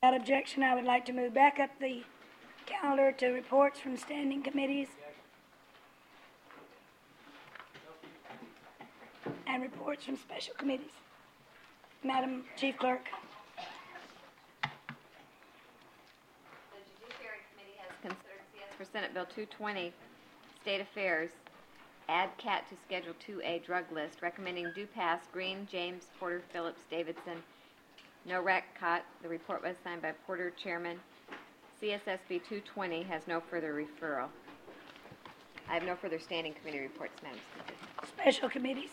Without objection, I would like to move back up the calendar to reports from standing committees and reports from special committees. Madam Chief Clerk. The Judiciary Committee has considered CS for Senate Bill 220, State Affairs, add CAT to Schedule 2A drug list, recommending do pass Green, James, Porter, Phillips, Davidson. No rec caught. The report was signed by Porter, Chairman. CSSB 220 has no further referral. I have no further standing committee reports, Madam Speaker. Special committees.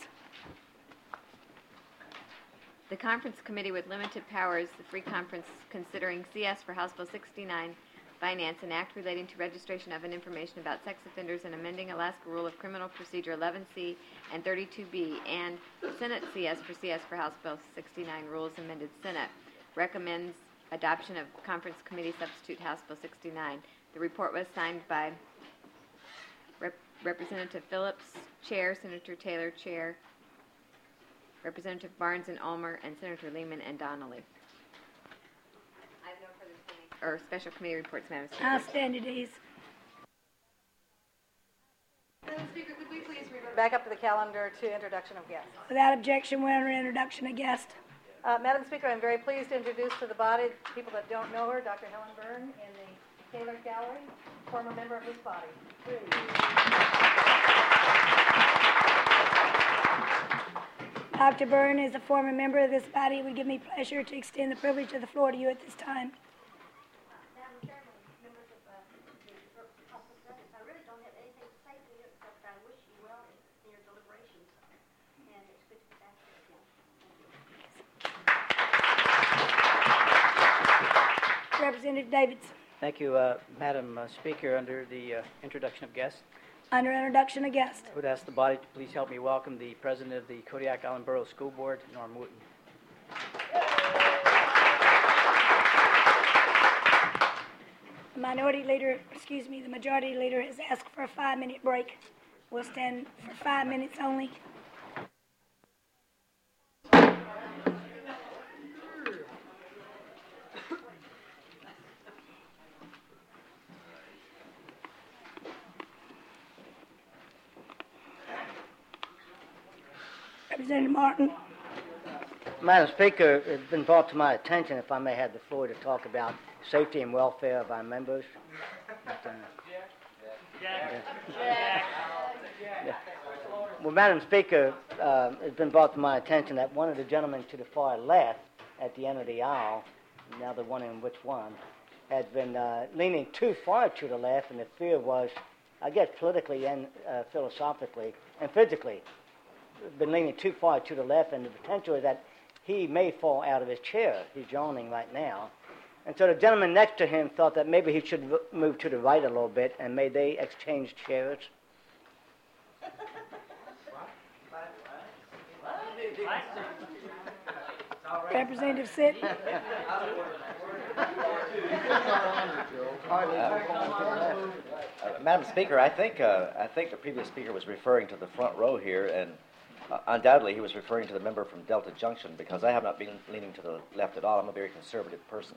The Conference Committee with limited powers, the Free Conference, considering CS for House Bill 69, Finance, an act relating to registration of and information about sex offenders and amending Alaska Rule of Criminal Procedure 11C and 32B, and Senate CS for House Bill 69, Rules Amended Senate, recommends adoption of Conference Committee Substitute House Bill 69. The report was signed by Representative Phillips, Chair, Senator Taylor, Chair, Representative Barnes and Ulmer, and Senator Lehman and Donnelly. I have no further special committee reports, Madam Speaker. I'll stand at ease. Madam Speaker, could we please revert back up to the calendar to introduction of guests? Without objection, we're under introduction of guest. Madam Speaker, I'm very pleased to introduce to the body, people that don't know her, Dr. Helen Byrne in the Taylor Gallery, former member of this body. Dr. Byrne is a former member of this body. It would give me pleasure to extend the privilege of the floor to you at this time. Madam Chairman, members of the House of Senate, I really don't have anything to say to you except I wish you well in your deliberations, and it's good to be back here again. Thank you. Representative Davidson. Thank you, Madam Speaker. Under the introduction of guests, Under introduction of guest. I would ask the body to please help me welcome the President of the Kodiak Island Borough School Board, Norm Wooten. The majority leader has asked for a 5-minute break. We'll stand for 5 minutes only. Representative Martin. Madam Speaker, it's been brought to my attention, if I may have the floor, to talk about safety and welfare of our members. Well, Madam Speaker, it's been brought to my attention that one of the gentlemen to the far left at the end of the aisle, now the one in which one, had been leaning too far to the left, and the fear was, I guess, politically and philosophically and physically, been leaning too far to the left, and the potential is that he may fall out of his chair. He's yawning right now. And so the gentleman next to him thought that maybe he should move to the right a little bit, and may they exchange chairs? Representative Sitt. Madam Speaker, I think the previous speaker was referring to the front row here, and undoubtedly he was referring to the member from Delta Junction, because I have not been leaning to the left at all. I'm a very conservative person.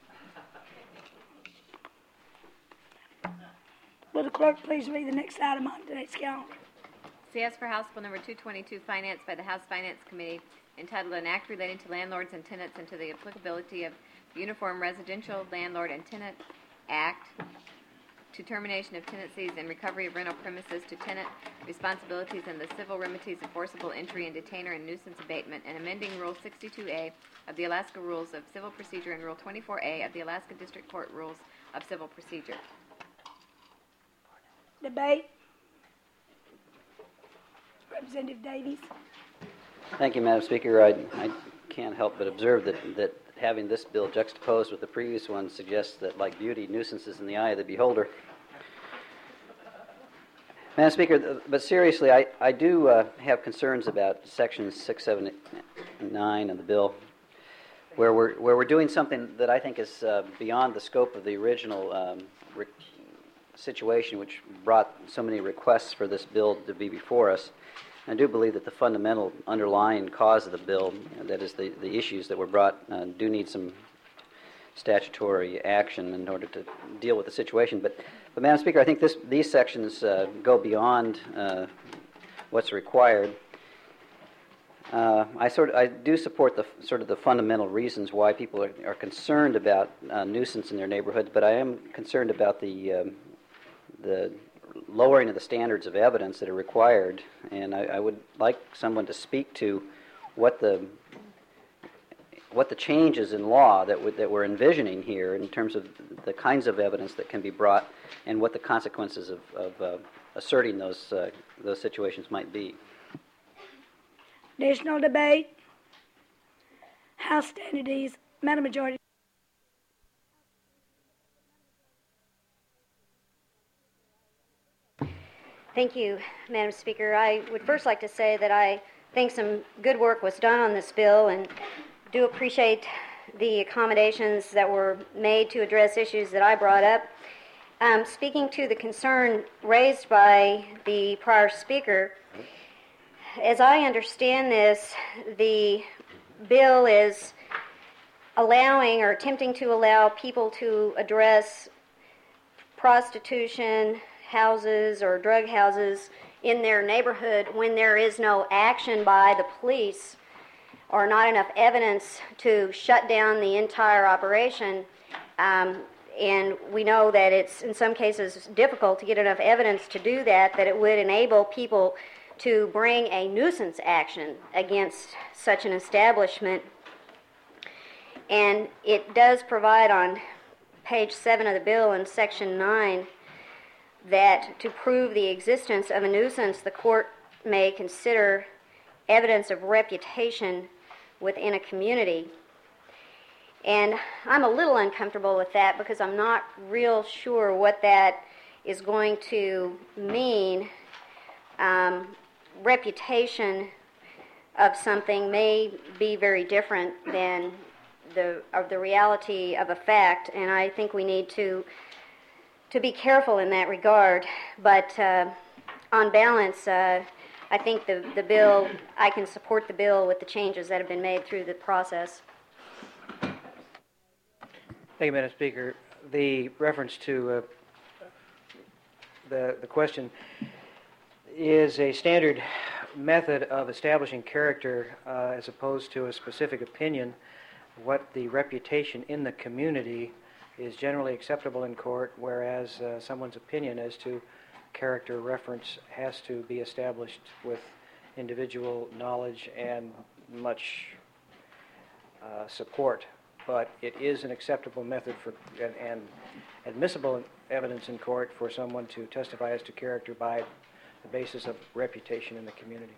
Will the clerk please read the next item on today's calendar? CS for House Bill number 222, Finance by the House Finance Committee, entitled An Act Relating to Landlords and Tenants and to the Applicability of Uniform Residential Landlord and Tenant Act to termination of tenancies and recovery of rental premises to tenant responsibilities and the civil remedies of forcible entry and detainer and nuisance abatement, and amending Rule 62A of the Alaska Rules of Civil Procedure and Rule 24A of the Alaska District Court Rules of Civil Procedure. Debate. Representative Davies. Thank you, Madam Speaker. I can't help but observe that having this bill juxtaposed with the previous one suggests that, like beauty, nuisance is in the eye of the beholder. Madam Speaker, but seriously, I do have concerns about Sections 6, 7, 9 of the bill, where we're doing something that I think is beyond the scope of the original situation, which brought so many requests for this bill to be before us. I do believe that the fundamental underlying cause of the bill, that is the issues that were brought, do need some statutory action in order to deal with the situation. But Madam Speaker, I think these sections go beyond what's required. I do support the fundamental reasons why people are concerned about nuisance in their neighborhoods, but I am concerned about the lowering of the standards of evidence that are required, and I would like someone to speak to what the changes in law that we're envisioning here in terms of the kinds of evidence that can be brought and what the consequences of asserting those situations might be. Additional debate. House Standard D's. Madam Majority. Thank you, Madam Speaker. I would first like to say that I think some good work was done on this bill and do appreciate the accommodations that were made to address issues that I brought up. Speaking to the concern raised by the prior speaker, as I understand this, the bill is allowing or attempting to allow people to address prostitution houses or drug houses in their neighborhood when there is no action by the police or not enough evidence to shut down the entire operation. And we know that it's in some cases difficult to get enough evidence to do that, that it would enable people to bring a nuisance action against such an establishment. And it does provide on page 7 of the bill in section 9 that to prove the existence of a nuisance, the court may consider evidence of reputation within a community. And I'm a little uncomfortable with that because I'm not real sure what that is going to mean. Reputation of something may be very different than the reality of a fact, and I think we need to be careful in that regard. But on balance, I think the bill, I can support the bill with the changes that have been made through the process. Thank you, Madam Speaker. The reference to the question is a standard method of establishing character as opposed to a specific opinion. What the reputation in the community is generally acceptable in court, whereas someone's opinion as to character reference has to be established with individual knowledge and much support. But it is an acceptable method for and admissible evidence in court for someone to testify as to character by the basis of reputation in the community.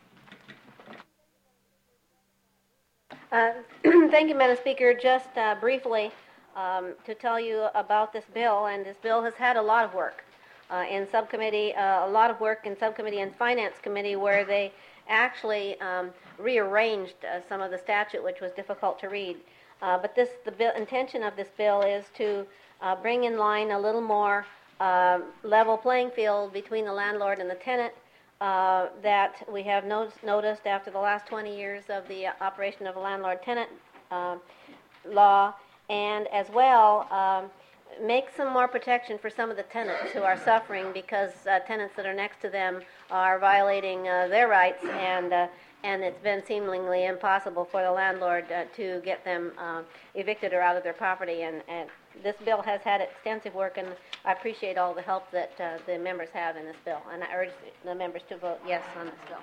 Thank you, Madam Speaker. Just briefly to tell you about this bill, and this bill has had a lot of work in subcommittee, a lot of work in subcommittee and finance committee, where they actually rearranged some of the statute, which was difficult to read. But the intention of this bill is to bring in line a little more level playing field between the landlord and the tenant that we have noticed after the last 20 years of the operation of a landlord-tenant law, and as well make some more protection for some of the tenants who are suffering because tenants that are next to them are violating their rights, and it's been seemingly impossible for the landlord to get them evicted or out of their property. And this bill has had extensive work, and I appreciate all the help that the members have in this bill. And I urge the members to vote yes on this bill.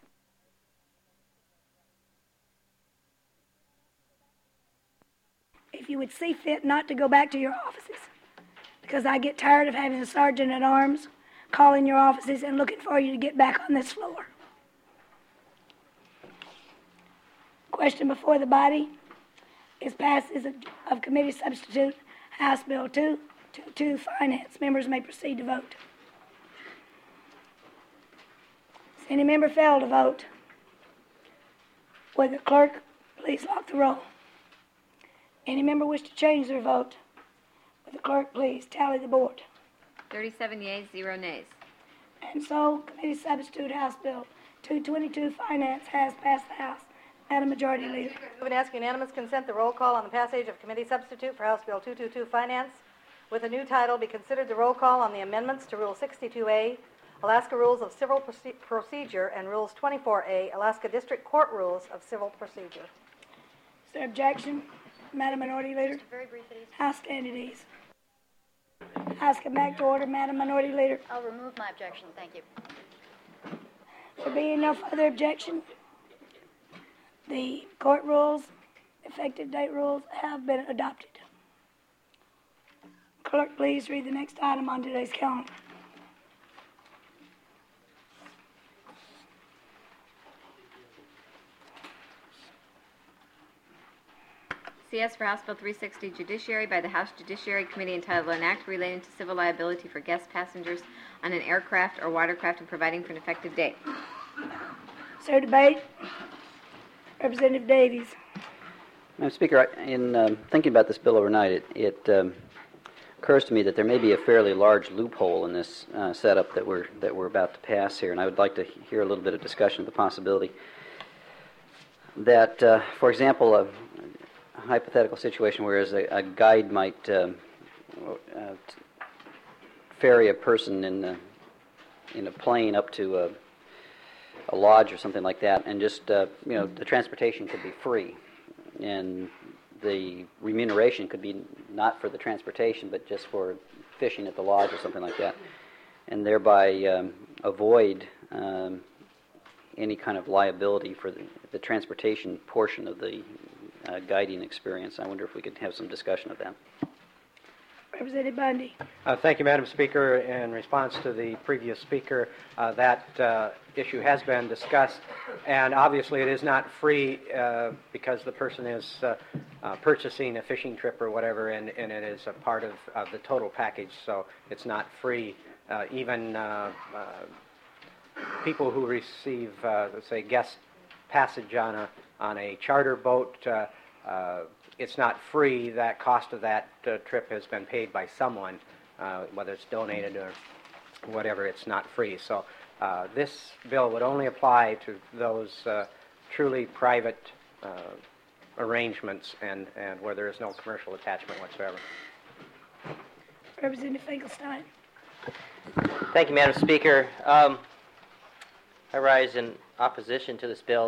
If you would see fit not to go back to your offices, because I get tired of having the sergeant at arms calling your offices and looking for you to get back on this floor. Question before the body is passes of committee substitute House Bill 222 Finance. Members may proceed to vote. Does any member fail to vote? Would the clerk please lock the roll? Any member wish to change their vote? Would the clerk please tally the board? 37 yeas, 0 nays. And so, committee substitute House Bill 222 Finance has passed the House Madam Majority Leader. Move and ask unanimous consent the roll call on the passage of Committee Substitute for House Bill 222 Finance with a new title be considered the roll call on the amendments to Rule 62A, Alaska Rules of Civil Procedure, and Rules 24A, Alaska District Court Rules of Civil Procedure. Is there objection? Madam Minority Leader. Very brief, please. House stand at ease. House come back to order. Madam Minority Leader. I'll remove my objection. Thank you. There being no further objection, the court rules, effective date rules have been adopted. Clerk, please read the next item on today's calendar. CS for House Bill 360 Judiciary by the House Judiciary Committee entitled An Act Relating to Civil Liability for Guest Passengers on an Aircraft or Watercraft and providing for an effective date. Is there debate? Representative Davies. Madam Speaker, in thinking about this bill overnight, it occurs to me that there may be a fairly large loophole in this setup that we're about to pass here, and I would like to hear a little bit of discussion of the possibility that, for example, a hypothetical situation whereas a guide might ferry a person in a plane up to a lodge or something like that, and just the transportation could be free, and the remuneration could be not for the transportation but just for fishing at the lodge or something like that, and thereby avoid any kind of liability for the transportation portion of the guiding experience. I wonder if we could have some discussion of that. Representative Bundy. Thank you, Madam Speaker. In response to the previous speaker, that issue has been discussed, and obviously it is not free because the person is purchasing a fishing trip or whatever, and it is a part of the total package, so it's not free. Even people who receive, let's say, guest passage on a charter boat, it's not free. That cost of that trip has been paid by someone, whether it's donated or whatever. It's not free. So this bill would only apply to those truly private arrangements and where there is no commercial attachment whatsoever. Representative Finkelstein. Thank you, Madam Speaker. I rise in opposition to this bill.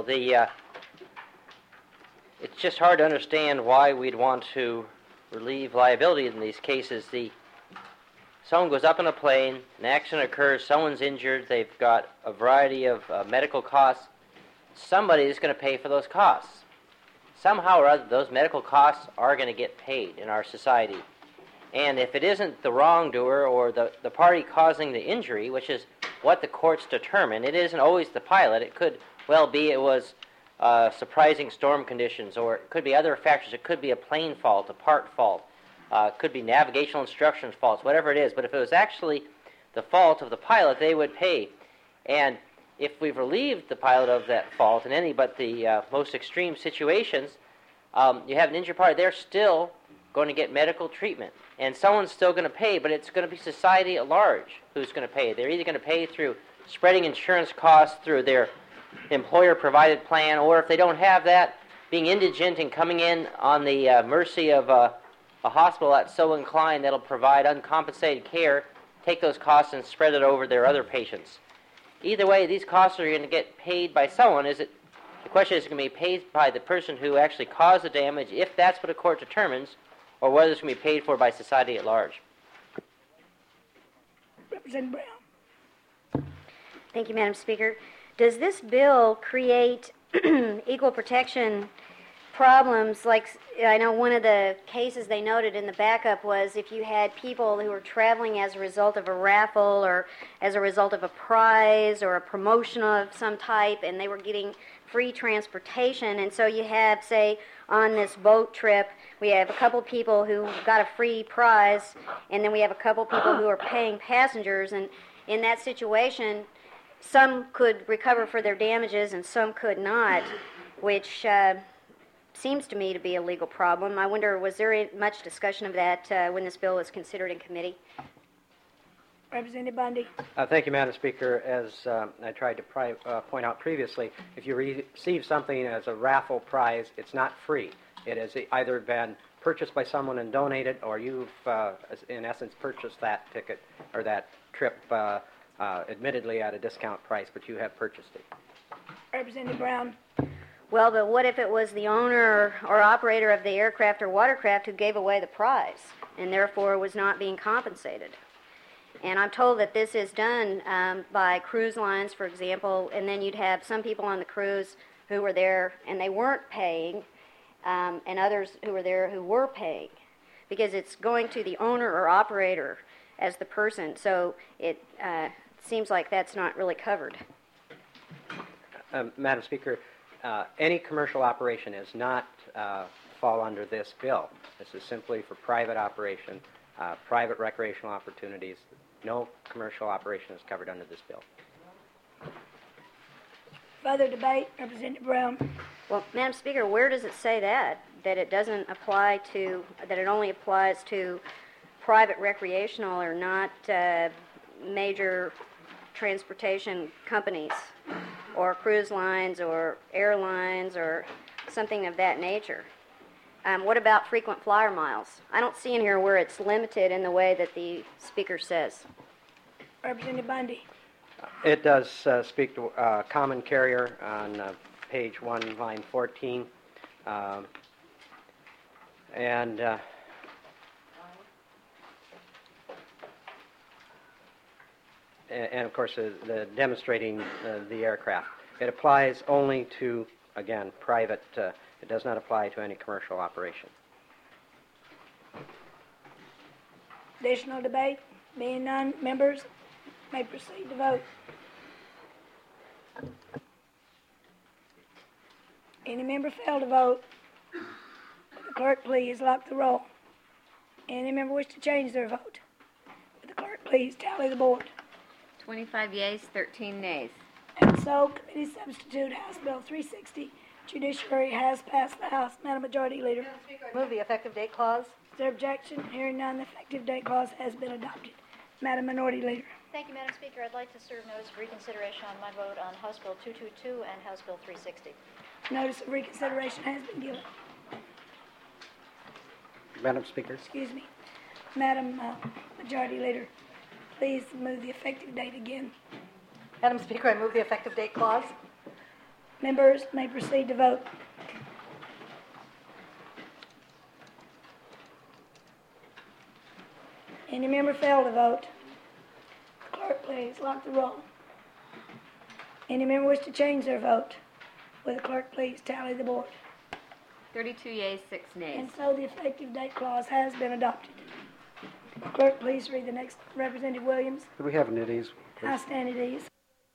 It's just hard to understand why we'd want to relieve liability in these cases. Someone goes up in a plane, an accident occurs, someone's injured, they've got a variety of medical costs. Somebody is going to pay for those costs. Somehow or other, those medical costs are going to get paid in our society. And if it isn't the wrongdoer or the party causing the injury, which is what the courts determine, it isn't always the pilot. It could well be it was surprising storm conditions, or it could be other factors. It could be a plane fault, a part fault. It could be navigational instructions faults, whatever it is. But if it was actually the fault of the pilot, they would pay. And if we've relieved the pilot of that fault in any but the most extreme situations, you have an injured party, they're still going to get medical treatment. And someone's still going to pay, but it's going to be society at large who's going to pay. They're either going to pay through spreading insurance costs through their employer-provided plan, or if they don't have that, being indigent and coming in on the mercy of a hospital that's so inclined that'll provide uncompensated care, take those costs and spread it over their other patients. Either way, these costs are going to get paid by someone. The question is going to be paid by the person who actually caused the damage, if that's what a court determines, or whether it's going to be paid for by society at large. Representative Brown. Thank you, Madam Speaker. Does this bill create equal protection problems? Like, I know one of the cases they noted in the backup was if you had people who were traveling as a result of a raffle or as a result of a prize or a promotion of some type, and they were getting free transportation, and so you have, say, on this boat trip, we have a couple people who got a free prize, and then we have a couple people who are paying passengers, and in that situation, some could recover for their damages and some could not, which seems to me to be a legal problem. I wonder, was there much discussion of that when this bill was considered in committee? Representative Bundy. Thank you, Madam Speaker. As I tried to point out previously, if you receive something as a raffle prize, it's not free. It has either been purchased by someone and donated, or you've, in essence, purchased that ticket or that trip, admittedly at a discount price, but you have purchased it. Representative Brown. Well, but what if it was the owner or operator of the aircraft or watercraft who gave away the prize and therefore was not being compensated? And I'm told that this is done by cruise lines, for example, and then you'd have some people on the cruise who were there and they weren't paying, and others who were there who were paying, because it's going to the owner or operator as the person. So it seems like that's not really covered. Madam Speaker, any commercial operation does not fall under this bill. This is simply for private operation, private recreational opportunities. No commercial operation is covered under this bill. Further debate, Representative Brown. Well, Madam Speaker, where does it say that it doesn't apply to, that it only applies to private recreational or not major transportation companies or cruise lines or airlines or something of that nature? What about frequent flyer miles? I don't see in here where it's limited in the way that the speaker says. Representative Bundy. It does speak to common carrier on page 1, line 14. And of course, the demonstrating the aircraft. It applies only to, again, private. It does not apply to any commercial operation. Additional debate? Being none, members may proceed to vote. Any member fail to vote? Would the clerk please lock the roll? Any member wish to change their vote? Would the clerk please tally the board? 25 yeas, 13 nays. And so, committee substitute House Bill 360, Judiciary has passed the House. Madam Majority Leader. Madam Speaker, I move the effective date clause. Is there objection? Hearing none, the effective date clause has been adopted. Madam Minority Leader. Thank you, Madam Speaker. I'd like to serve notice of reconsideration on my vote on House Bill 222 and House Bill 360. Notice of reconsideration has been given. Madam Speaker. Excuse me. Madam Majority Leader, please move the effective date again. Madam Speaker, I move the effective date clause. Members may proceed to vote. Any member fail to vote? Clerk, please lock the roll. Any member wish to change their vote? Will the clerk please tally the board? 32 yeas, 6 nays. And so the effective date clause has been adopted. Clerk, please read the next. Representative Williams. Could we have an at ease, please? I stand at ease.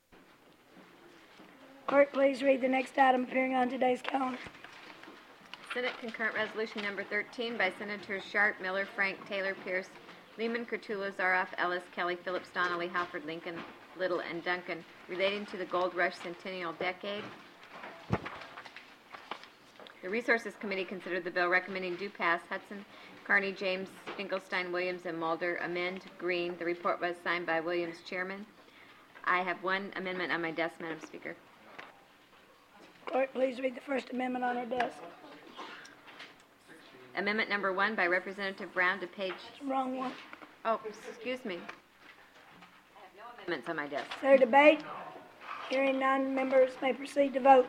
Clerk, please read the next item appearing on today's calendar. Senate Concurrent Resolution Number 13 by Senators Sharp, Miller, Frank, Taylor, Pierce, Lehman, Kurtula, Zaroff, Ellis, Kelly, Phillips, Donnelly, Halford, Lincoln, Little, and Duncan relating to the Gold Rush Centennial Decade. The Resources Committee considered the bill, recommending do pass. Hudson, Carney, James, Finkelstein, Williams, and Mulder. Amend, Green. The report was signed by Williams, Chairman. I have one amendment on my desk, Madam Speaker. Clerk, please read the first amendment on our desk. Amendment number 1 by Representative Brown to page... Wrong one. Oh, excuse me. I have no amendments on my desk. Is there debate? Hearing none, members may proceed to vote.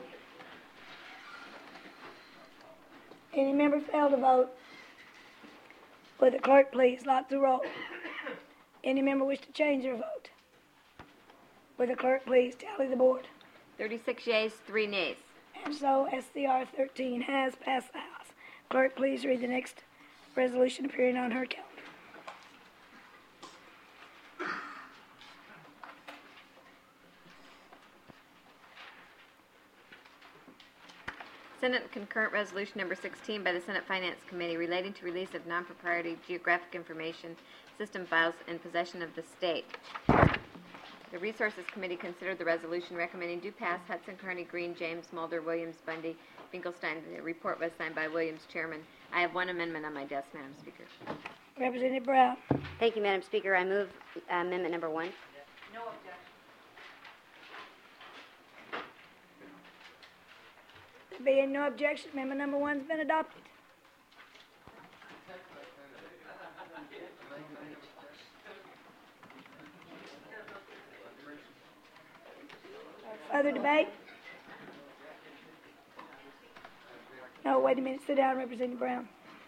Any member fail to vote? Will the clerk please lock the roll? Any member wish to change their vote? Will the clerk please tally the board? 36 yeas, 3 nays. And so SCR 13 has passed the House. Clerk, please read the next resolution appearing on her calendar. Senate Concurrent Resolution Number 16 by the Senate Finance Committee relating to release of non-proprietary geographic information system files in possession of the state. The Resources Committee considered the resolution, recommending do pass. Hudson, Carney, Green, James, Mulder, Williams, Bundy, Finkelstein. The report was signed by Williams, Chairman. I have one amendment on my desk, Madam Speaker. Representative Brown. Thank you, Madam Speaker. I move amendment number 1. There being no objection, amendment number 1's been adopted. Further debate? No, wait a minute. Sit down, Representative Brown.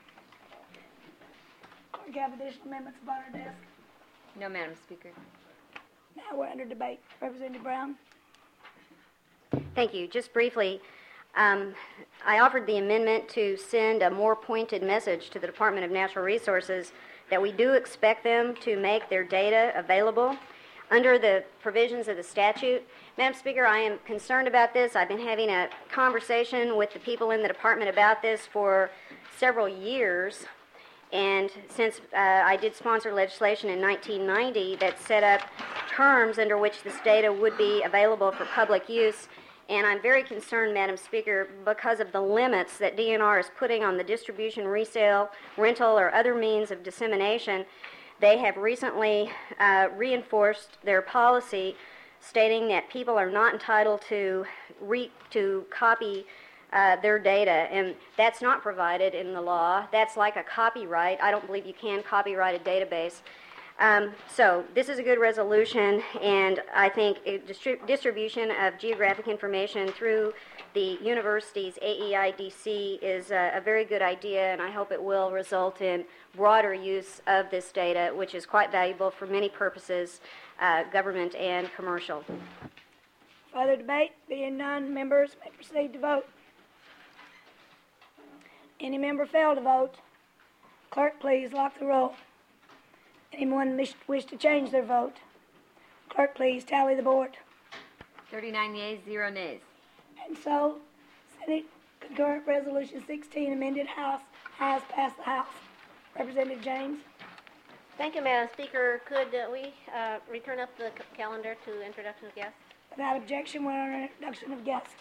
Clerk, have additional amendments upon our desk. No, Madam Speaker. Now we're under debate. Representative Brown. Thank you. Just briefly, I offered the amendment to send a more pointed message to the Department of Natural Resources that we do expect them to make their data available under the provisions of the statute. Madam Speaker, I am concerned about this. I've been having a conversation with the people in the department about this for several years. And since I did sponsor legislation in 1990 that set up terms under which this data would be available for public use, and I'm very concerned, Madam Speaker, because of the limits that DNR is putting on the distribution, resale, rental, or other means of dissemination. They have recently reinforced their policy stating that people are not entitled to copy their data, and that's not provided in the law. That's like a copyright. I don't believe you can copyright a database. So this is a good resolution, and I think distribution of geographic information through the university's AEIDC is a very good idea, and I hope it will result in broader use of this data, which is quite valuable for many purposes, government and commercial. Further debate? Being none, members may proceed to vote. Any member fail to vote? Clerk, please lock the roll. Anyone wish to change their vote? Clerk, please tally the board. 39 yeas, 0 nays. And so, Senate Concurrent Resolution 16, amended House, has passed the House. Representative James. Thank you, Madam Speaker. Could we return up the calendar to introduction of guests? Without objection, we're on introduction of guests.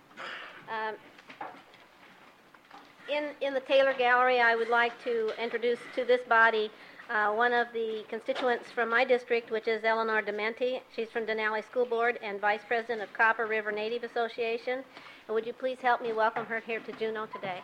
In the Taylor Gallery, I would like to introduce to this body one of the constituents from my district, which is Eleanor Dementi. She's from Denali School Board and Vice President of Copper River Native Association. And would you please help me welcome her here to Juneau today?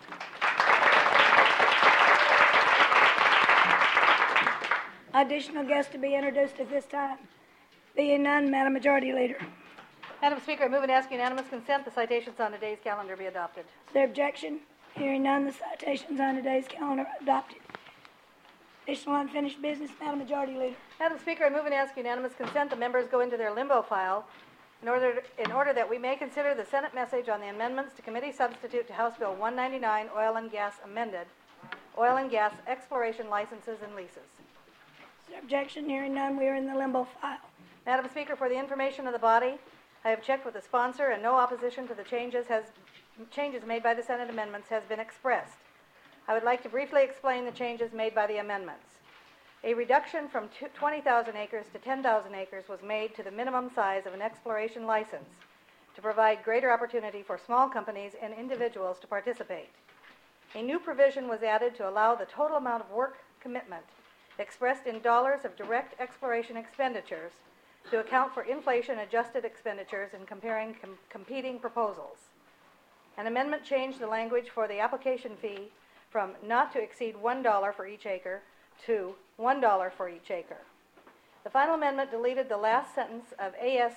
Additional guests to be introduced at this time. Being none, Madam Majority Leader. Madam Speaker, I move and ask unanimous consent the citations on today's calendar be adopted. Is there objection? Hearing none, the citations on today's calendar are adopted. Additional unfinished business, Madam Majority Leader. Madam Speaker, I move and ask unanimous consent the members go into their limbo file in order that we may consider the Senate message on the amendments to committee substitute to House Bill 199, Oil and Gas Amended, Oil and Gas Exploration Licenses and Leases. Is there objection? Hearing none, we are in the limbo file. Madam Speaker, for the information of the body, I have checked with the sponsor and no opposition to the changes made by the Senate amendments has been expressed. I would like to briefly explain the changes made by the amendments. A reduction from 20,000 acres to 10,000 acres was made to the minimum size of an exploration license to provide greater opportunity for small companies and individuals to participate. A new provision was added to allow the total amount of work commitment expressed in dollars of direct exploration expenditures to account for inflation-adjusted expenditures in comparing competing proposals. An amendment changed the language for the application fee from not to exceed $1 for each acre to $1 for each acre. The final amendment deleted the last sentence of AS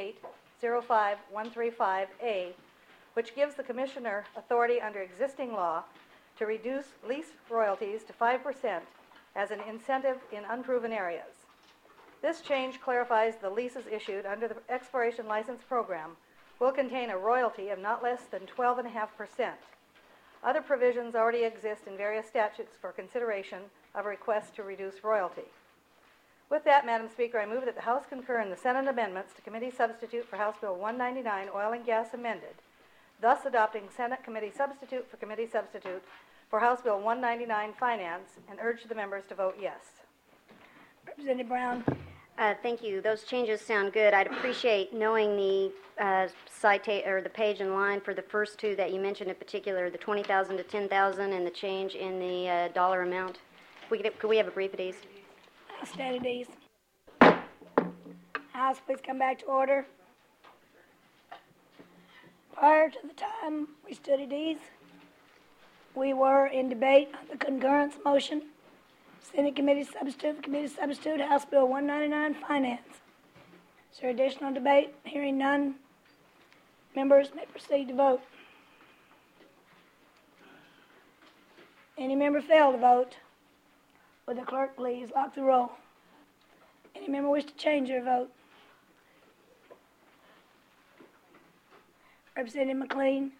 38-05135A, which gives the Commissioner authority under existing law to reduce lease royalties to 5% as an incentive in unproven areas. This change clarifies the leases issued under the exploration license program will contain a royalty of not less than 12.5%. Other provisions already exist in various statutes for consideration of a request to reduce royalty. With that, Madam Speaker, I move that the House concur in the Senate amendments to committee substitute for House Bill 199, Oil and Gas Amended, thus adopting Senate committee substitute for House Bill 199, Finance, and urge the members to vote yes. Representative Brown. Thank you. Those changes sound good. I'd appreciate knowing the the page and line for the first two that you mentioned in particular, the 20,000 to 10,000 and the change in the dollar amount. Could we have a brief at ease? House stand at ease. House, please come back to order. Prior to the time we stood at ease, we were in debate on the concurrence motion, Senate Committee Substitute, House Bill 199, Finance. Is there additional debate? Hearing none, members may proceed to vote. Any member fail to vote? Would the clerk please lock the roll? Any member wish to change their vote? Representative McLean.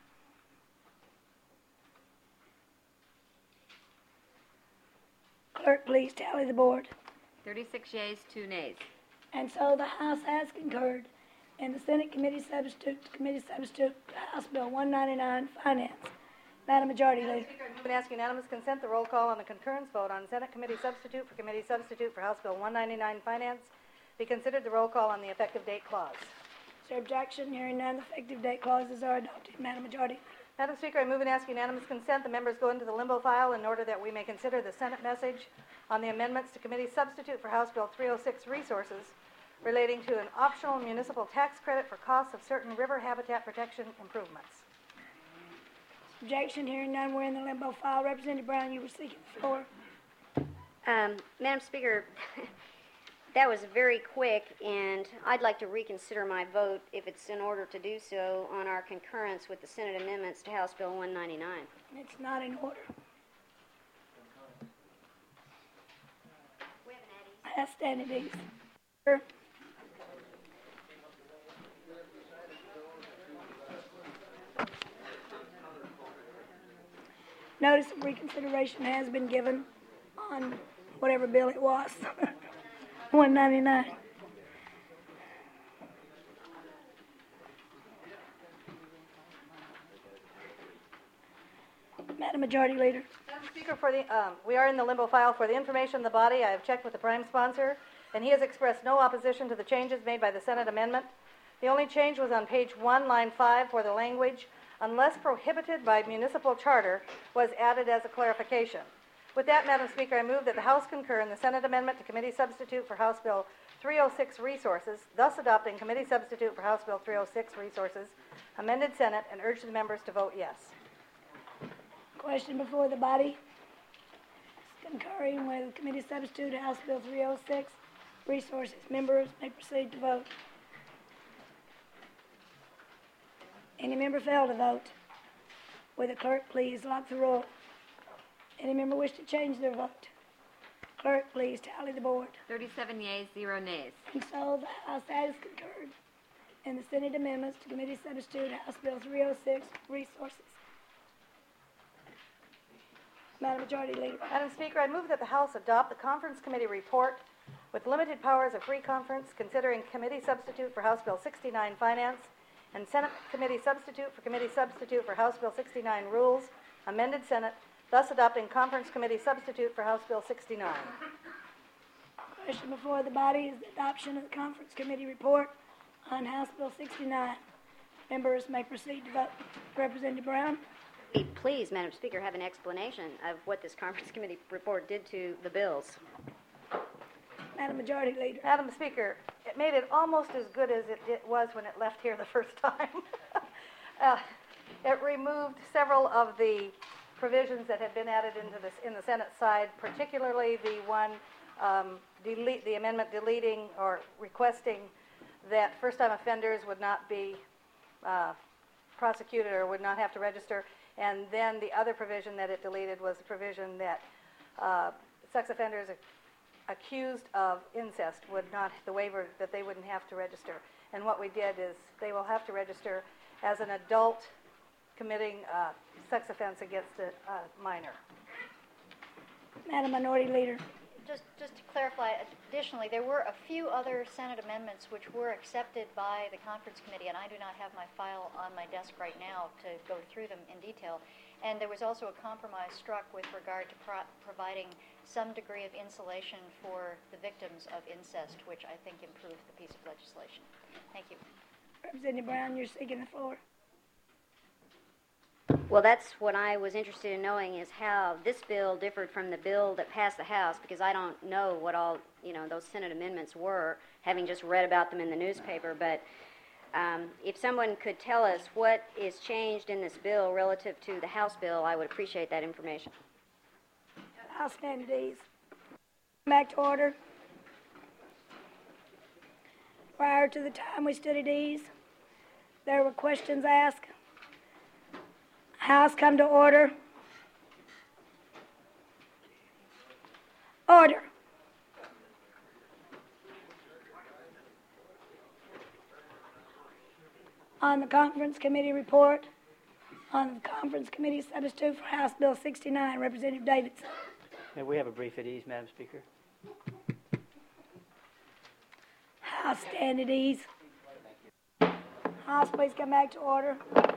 Clerk, please tally the board. 36 yeas, 2 nays. And so the House has concurred in the Senate Committee Substitute, House Bill 199, Finance. Madam Majority Leader. I move and ask unanimous consent the roll call on the concurrence vote on Senate Committee Substitute for House Bill 199, Finance be considered the roll call on the effective date clause. Is there objection? Hearing none, effective date clauses are adopted. Madam Majority. Madam Speaker, I move and ask unanimous consent the members go into the limbo file in order that we may consider the Senate message on the amendments to Committee Substitute for House Bill 306 Resources relating to an optional municipal tax credit for costs of certain river habitat protection improvements. Objection? Hearing none, we're in the limbo file. Representative Brown, you were seeking the floor. Madam Speaker, that was very quick, and I'd like to reconsider my vote, if it's in order to do so, on our concurrence with the Senate amendments to House Bill 199. It's not in order. I stand at ease. Sir. Notice of reconsideration has been given on whatever bill it was. 199. Madam Majority Leader. Madam Speaker, we are in the limbo file for the information of the body. I have checked with the prime sponsor, and he has expressed no opposition to the changes made by the Senate amendment. The only change was on page 1, line 5, where the language, unless prohibited by municipal charter, was added as a clarification. With that, Madam Speaker, I move that the House concur in the Senate amendment to Committee Substitute for House Bill 306 Resources, thus adopting Committee Substitute for House Bill 306 Resources, amended Senate, and urge the members to vote yes. Question before the body. Concurring with Committee Substitute House Bill 306 Resources. Members may proceed to vote. Any member fail to vote? Will the clerk please lock the roll? Any member wish to change their vote? Clerk, please tally the board. 37 yeas, 0 nays. And so the House has concurred in the Senate amendments to Committee Substitute House Bill 306 Resources. Madam Majority Leader. Madam Speaker, I move that the House adopt the Conference Committee report with limited powers of free conference, considering Committee Substitute for House Bill 69 Finance and Senate Committee Substitute for House Bill 69 Rules, amended Senate, thus adopting Conference Committee Substitute for House Bill 69. Question before the body is the adoption of the Conference Committee report on House Bill 69. Members may proceed to vote. Representative Brown. Please, Madam Speaker, have an explanation of what this Conference Committee report did to the bills. Madam Majority Leader. Madam Speaker, it made it almost as good as it was when it left here the first time. It removed several of the provisions that had been added into this in the Senate side, particularly the one the amendment deleting or requesting that first-time offenders would not be prosecuted or would not have to register. And then the other provision that it deleted was the provision that sex offenders accused of incest would not, the waiver that they wouldn't have to register. And what we did is they will have to register as an adult committing sex offense against a minor. Madam Minority Leader. Just to clarify, additionally, there were a few other Senate amendments which were accepted by the Conference Committee, and I do not have my file on my desk right now to go through them in detail. And there was also a compromise struck with regard to providing some degree of insulation for the victims of incest, which I think improved the piece of legislation. Thank you. Representative Brown, you're seeking the floor. Well, that's what I was interested in knowing, is how this bill differed from the bill that passed the House, because I don't know what all, those Senate amendments were, having just read about them in the newspaper. But if someone could tell us what is changed in this bill relative to the House bill, I would appreciate that information. House entities. Back to order. Prior to the time we stood at ease, there were questions asked. House, come to order. Order. On the conference committee report, on the conference committee substitute for House Bill 69, Representative Davidson. May we have a brief at ease, Madam Speaker? House, stand at ease. House, please come back to order.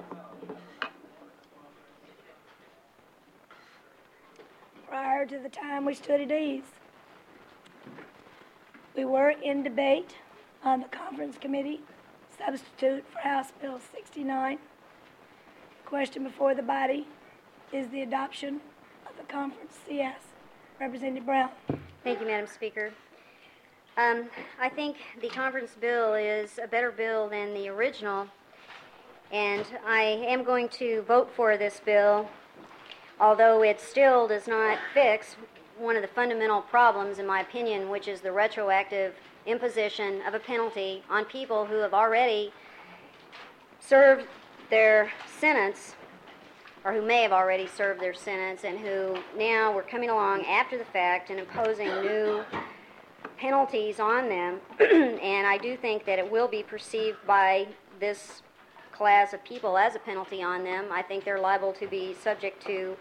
Prior to the time we stood at ease, we were in debate on the conference committee substitute for House Bill 69. The question before the body is the adoption of the conference CS. Representative Brown. Thank you, Madam Speaker. I think the conference bill is a better bill than the original, and I am going to vote for this bill, although it still does not fix one of the fundamental problems, in my opinion, which is the retroactive imposition of a penalty on people who have already served their sentence, or who may have already served their sentence, and who now we're coming along after the fact and imposing new penalties on them. And I do think that it will be perceived by this class of people as a penalty on them. I think they're liable to be subject to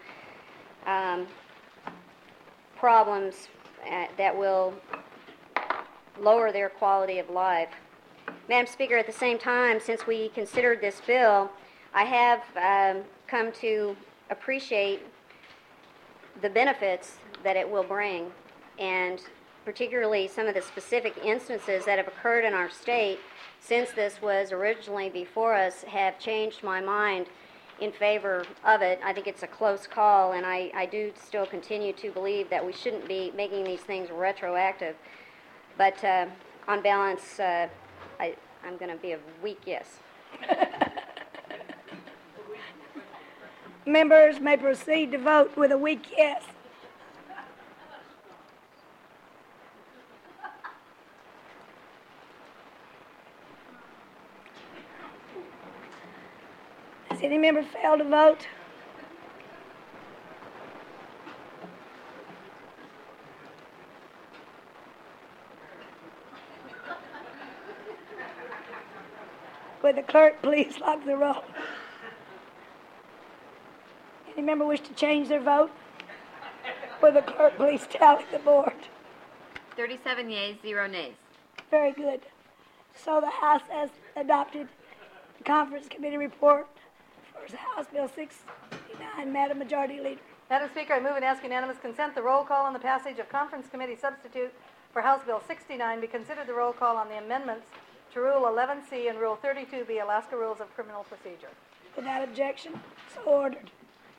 problems that will lower their quality of life. Madam Speaker, at the same time, since we considered this bill, I have come to appreciate the benefits that it will bring, and particularly some of the specific instances that have occurred in our state since this was originally before us have changed my mind in favor of it. I think it's a close call, and I do still continue to believe that we shouldn't be making these things retroactive. But on balance, I'm going to be a weak yes. Members may proceed to vote with a weak yes. Has any member failed to vote? Would the clerk please lock the roll? Any member wish to change their vote? Would the clerk please tally the board? 37 yeas, 0 nays. Very good. So the House has adopted the conference committee report for House Bill 69. Madam Majority Leader. Madam Speaker, I move and ask unanimous consent the roll call on the passage of conference committee substitute for House Bill 69 be considered the roll call on the amendments to Rule 11C and Rule 32B, Alaska Rules of Criminal Procedure. Without objection, so ordered.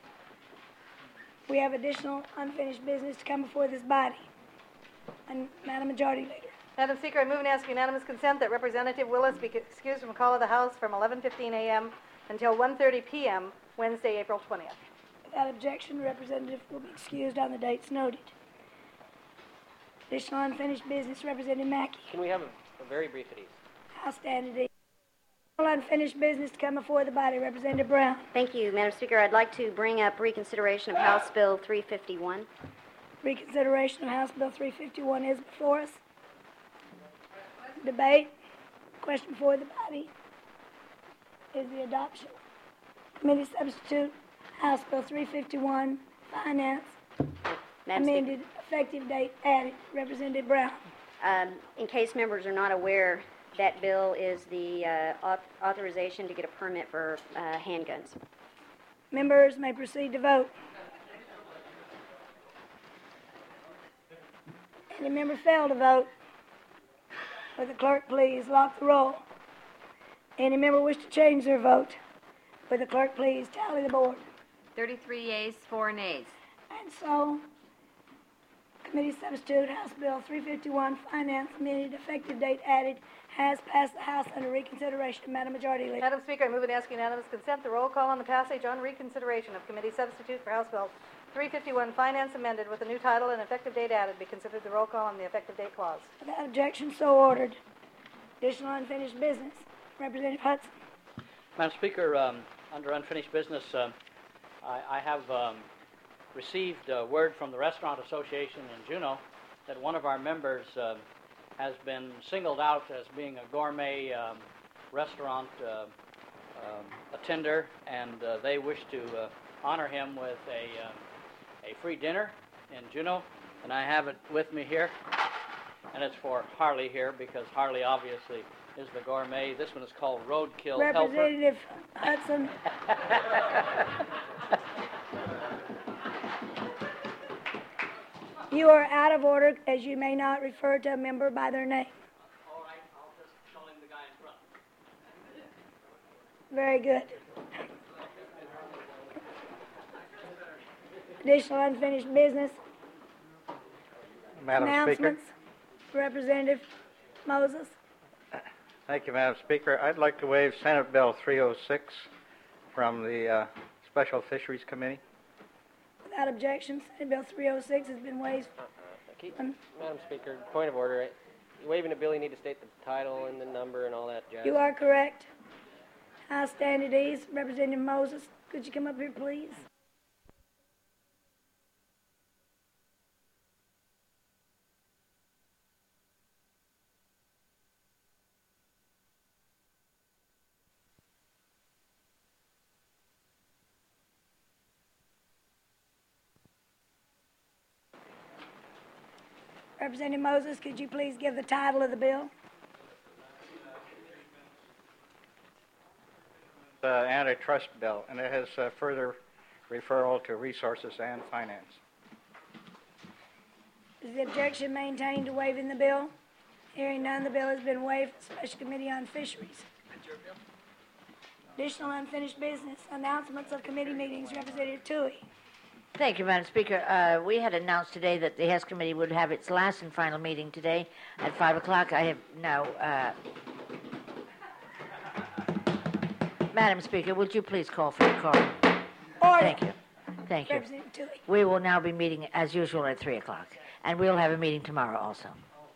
We have additional unfinished business to come before this body. And Madam Majority Leader. Madam Speaker, I move and ask unanimous consent that Representative Willis be excused from call of the House from 11:15 a.m. until 1:30 p.m. Wednesday, April 20th. Without objection, the representative will be excused on the dates noted. Additional unfinished business, Representative Mackey. Can we have a very brief at ease? House stand at ease. Unfinished business to come before the body. Representative Brown. Thank you, Madam Speaker. I'd like to bring up reconsideration of House Bill 351. Reconsideration of House Bill 351 is before us. Debate. Question before the body is the adoption. Committee substitute, House Bill 351, Finance, amended, effective date added. Representative Brown. In case members are not aware, that bill is the authorization to get a permit for handguns. Members may proceed to vote. Any member fail to vote? Would the clerk please lock the roll? Any member wish to change their vote? Would the clerk please tally the board? 33 yeas, 4 nays. And so, committee substitute, House Bill 351, Finance amended, effective date added, has passed the House under reconsideration. Madam Majority Leader. Madam Speaker, I move and ask unanimous consent. The roll call on the passage on reconsideration of committee substitute for House Bill 351, Finance amended with a new title and effective date added be considered the roll call on the effective date clause. Without objection, so ordered. Additional unfinished business. Representative Hudson. Madam Speaker, under unfinished business, I have received word from the Restaurant Association in Juneau that one of our members has been singled out as being a gourmet restaurant attender, and they wish to honor him with a free dinner in Juneau, and I have it with me here, and it's for Harley here because Harley obviously is the gourmet. This one is called Roadkill Representative Hudson. You are out of order as you may not refer to a member by their name. All right, I'll just show him the guy in front. Very good. Additional unfinished business. Madam Speaker. Announcements. Representative Moses. Thank you, Madam Speaker. I'd like to waive Senate Bill 306 from the Special Fisheries Committee. Without objection, Senate Bill 306 has been waived. Madam Speaker, point of order. Waiving a bill, you need to state the title and the number and all that jazz. You are correct. I stand at ease. Representative Moses, could you come up here, please? Representative Moses, could you please give the title of the bill? The antitrust bill, and it has further referral to Resources and Finance. Is the objection maintained to waiving the bill? Hearing none, the bill has been waived. Special Committee on Fisheries. Additional unfinished business. Announcements of committee meetings. Representative Tui. Thank you, Madam Speaker. We had announced today that the Hess Committee would have its last and final meeting today at 5 o'clock. I have now... Madam Speaker, would you please call for the quorum? Order. Thank you. Thank you. Representative Tui. We will now be meeting as usual at 3 o'clock, and we'll have a meeting tomorrow also.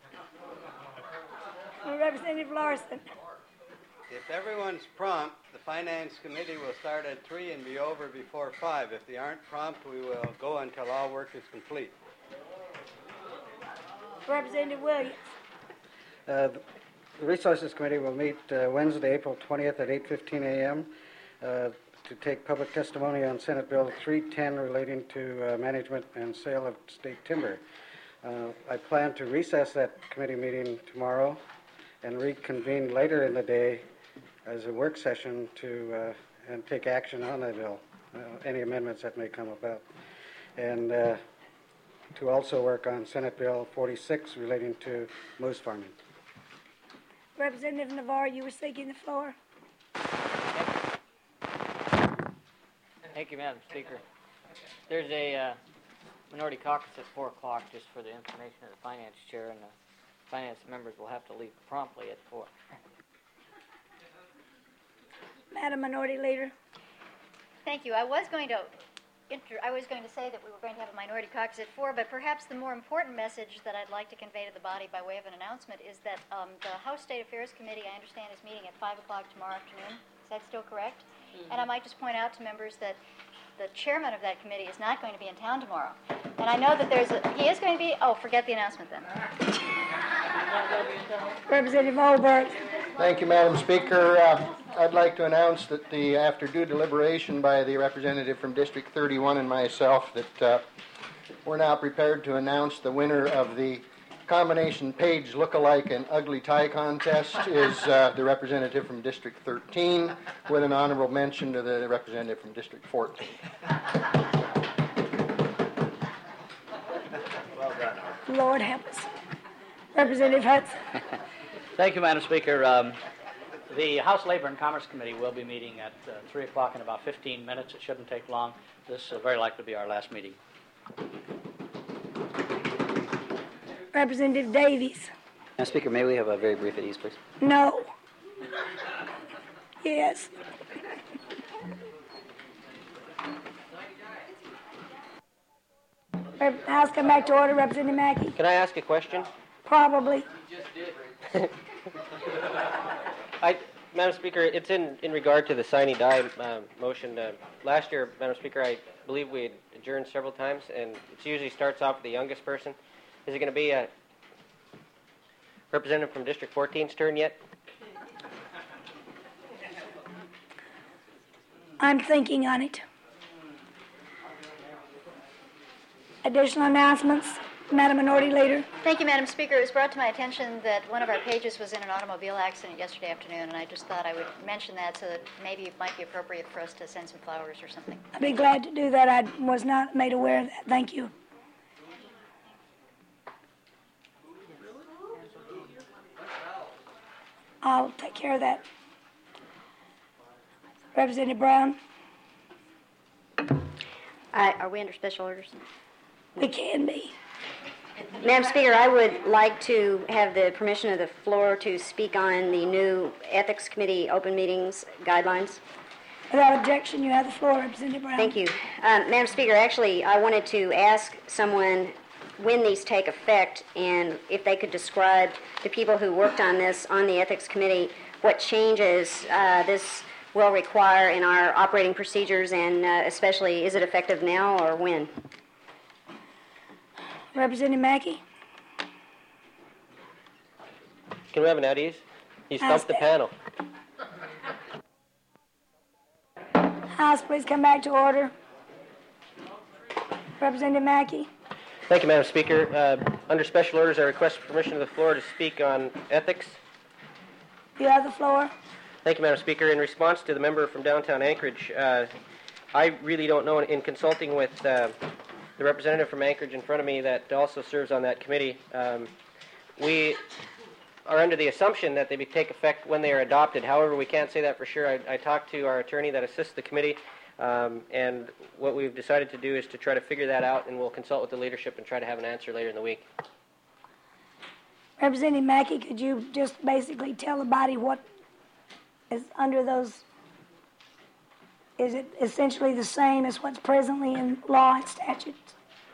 Representative Larson. If everyone's prompt, the Finance Committee will start at 3 and be over before 5. If they aren't prompt, we will go until all work is complete. Representative Williams. The Resources Committee will meet Wednesday, April 20th at 8:15 a.m. To take public testimony on Senate Bill 310 relating to management and sale of state timber. I plan to recess that committee meeting tomorrow and reconvene later in the day as a work session to and take action on that bill, any amendments that may come about, and to also work on Senate Bill 46 relating to moose farming. Representative Navarre, you were seeking the floor. Thank you, Madam Speaker. There's a minority caucus at 4 o'clock just for the information of the Finance Chair, and the Finance members will have to leave promptly at 4. Madam Minority Leader. Thank you. I was going to say that we were going to have a minority caucus at 4, but perhaps the more important message that I'd like to convey to the body by way of an announcement is that the House State Affairs Committee, I understand, is meeting at 5 o'clock tomorrow afternoon. Is that still correct? Mm-hmm. And I might just point out to members that the chairman of that committee is not going to be in town tomorrow. And I know that he is going to be, forget the announcement then. Representative Olberg. Thank you, Madam Speaker. I'd like to announce that after due deliberation by the representative from District 31 and myself, that we're now prepared to announce the winner of the combination page look-alike and ugly tie contest is the representative from District 13, with an honorable mention to the representative from District 14. Well done. Lord help us. Representative Hudson. Thank you, Madam Speaker. The House Labor and Commerce Committee will be meeting at 3 o'clock in about 15 minutes. It shouldn't take long. This is very likely to be our last meeting. Representative Davies. Madam Speaker, may we have a very brief at ease, please? No. Yes. House come back to order. Representative Mackey. Can I ask a question? Probably. Madam Speaker, it's in regard to the sine die motion. Last year, Madam Speaker, I believe we had adjourned several times, and it usually starts off with the youngest person. Is it going to be a representative from District 14's turn yet? I'm thinking on it. Additional announcements, Madam Minority Leader. Thank you, Madam Speaker. It was brought to my attention that one of our pages was in an automobile accident yesterday afternoon, and I just thought I would mention that so that maybe it might be appropriate for us to send some flowers or something. I'd be glad to do that. I was not made aware of that. Thank you. I'll take care of that. Representative Brown. Are we under special orders? We can be. Madam Speaker, I would like to have the permission of the floor to speak on the new Ethics Committee open meetings guidelines. Without objection, you have the floor, Representative Brown. Thank you. Madam Speaker, actually, I wanted to ask someone when these take effect and if they could describe to people who worked on this on the Ethics Committee what changes this will require in our operating procedures, and especially, is it effective now or when? Representative Mackey. Can we have an at ease? You stumped the panel. House, please come back to order. Representative Mackey. Thank you, Madam Speaker. Under special orders, I request permission of the floor to speak on ethics. You have the floor. Thank you, Madam Speaker. In response to the member from downtown Anchorage, I really don't know, in consulting with the representative from Anchorage in front of me that also serves on that committee, we are under the assumption that they take effect when they are adopted. However, we can't say that for sure. I talked to our attorney that assists the committee, and what we've decided to do is to try to figure that out, and we'll consult with the leadership and try to have an answer later in the week. Representative Mackey, could you just basically tell the body what is under those? Is it essentially the same as what's presently in law and statutes?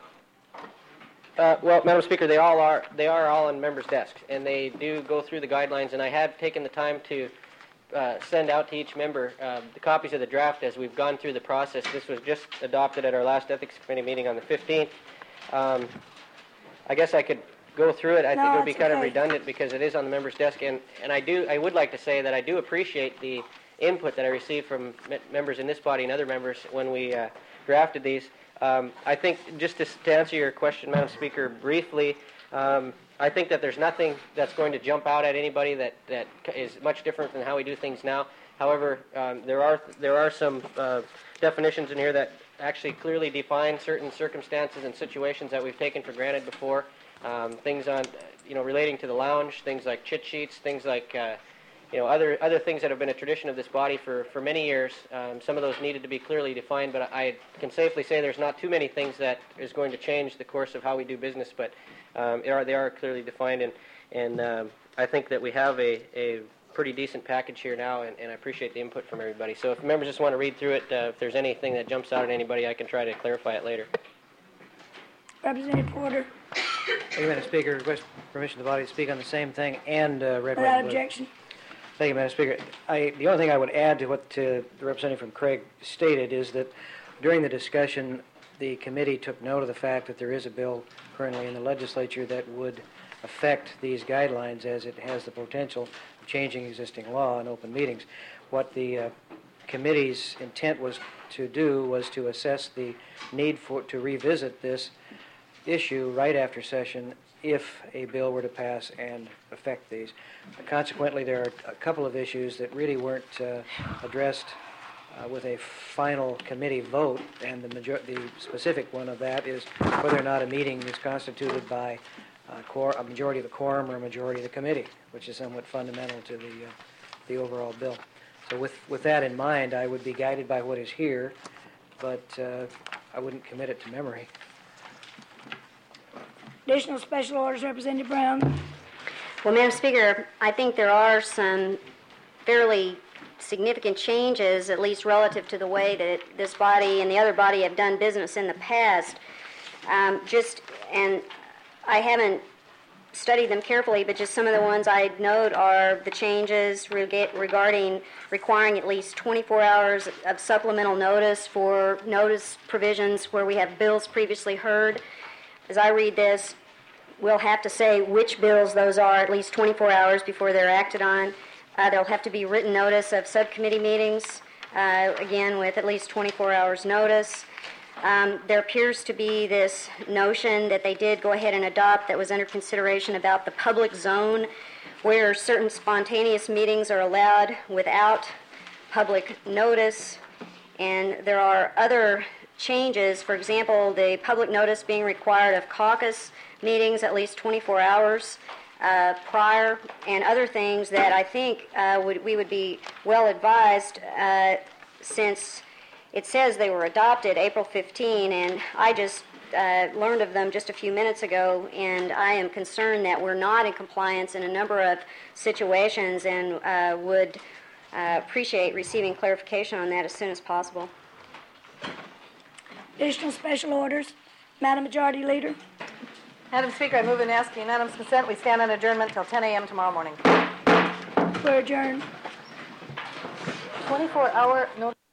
Well, Madam Speaker, they are all on members' desks, and they do go through the guidelines, and I have taken the time to send out to each member the copies of the draft as we've gone through the process. This was just adopted at our last Ethics Committee meeting on the 15th. I guess I could go through it. I think it would be kind of redundant because it is on the member's desk, and I would like to say that I do appreciate the input that I received from members in this body and other members when we drafted these. I think, just to answer your question, Madam Speaker, briefly, I think that there's nothing that's going to jump out at anybody that is much different than how we do things now. However, there are some definitions in here that actually clearly define certain circumstances and situations that we've taken for granted before. Things on, relating to the lounge, things like chit sheets, things like other things that have been a tradition of this body for many years. Some of those needed to be clearly defined, but I can safely say there's not too many things that is going to change the course of how we do business, but they are clearly defined, and I think that we have a pretty decent package here now, and I appreciate the input from everybody. So if members just want to read through it, if there's anything that jumps out at anybody, I can try to clarify it later. Representative Porter. Thank you, Madam Speaker. Request permission of the body to speak on the same thing and red, white, Without blue. objection. Thank you, Madam Speaker. The only thing I would add to what the representative from Craig stated is that during the discussion, the committee took note of the fact that there is a bill currently in the legislature that would affect these guidelines, as it has the potential of changing existing law in open meetings. What the committee's intent was to do was to assess the need to revisit this issue right after session if a bill were to pass and affect these. Consequently, there are a couple of issues that really weren't addressed with a final committee vote, and the specific one of that is whether or not a meeting is constituted by a majority of the quorum or a majority of the committee, which is somewhat fundamental to the the overall bill. So with that in mind, I would be guided by what is here, but I wouldn't commit it to memory. Additional special orders, Representative Brown. Well, Madam Speaker, I think there are some fairly significant changes, at least relative to the way that this body and the other body have done business in the past. And I haven't studied them carefully, but just some of the ones I'd note are the changes regarding requiring at least 24 hours of supplemental notice for notice provisions where we have bills previously heard. As I read this, we'll have to say which bills those are at least 24 hours before they're acted on. There'll have to be written notice of subcommittee meetings, again with at least 24 hours notice. There appears to be this notion that they did go ahead and adopt that was under consideration about the public zone where certain spontaneous meetings are allowed without public notice. And there are other changes, for example, the public notice being required of caucus meetings at least 24 hours prior, and other things that I think we would be well advised since it says they were adopted April 15, and I just learned of them just a few minutes ago, and I am concerned that we're not in compliance in a number of situations and would appreciate receiving clarification on that as soon as possible. Additional special orders. Madam Majority Leader. Madam Speaker, I move and ask unanimous consent. We stand on adjournment until 10 a.m. tomorrow morning. We're adjourned. 24-hour notice.